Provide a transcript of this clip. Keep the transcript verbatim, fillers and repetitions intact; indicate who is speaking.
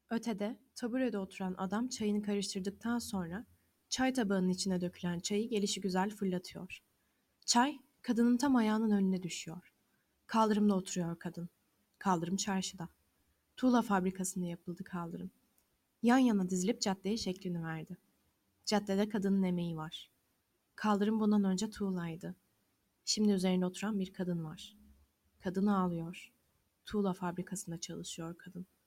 Speaker 1: Ötede, taburede oturan adam çayını karıştırdıktan sonra çay tabağının içine dökülen çayı gelişigüzel fırlatıyor. Çay, kadının tam ayağının önüne düşüyor. Kaldırımda oturuyor kadın. Kaldırım çarşıda. Tuğla fabrikasında yapıldı kaldırım. Yan yana dizilip caddeye şeklini verdi. Caddede kadının emeği var. Kaldırım bundan önce tuğlaydı. Şimdi üzerinde oturan bir kadın var. Kadın ağlıyor. Tuğla fabrikasında çalışıyor kadın.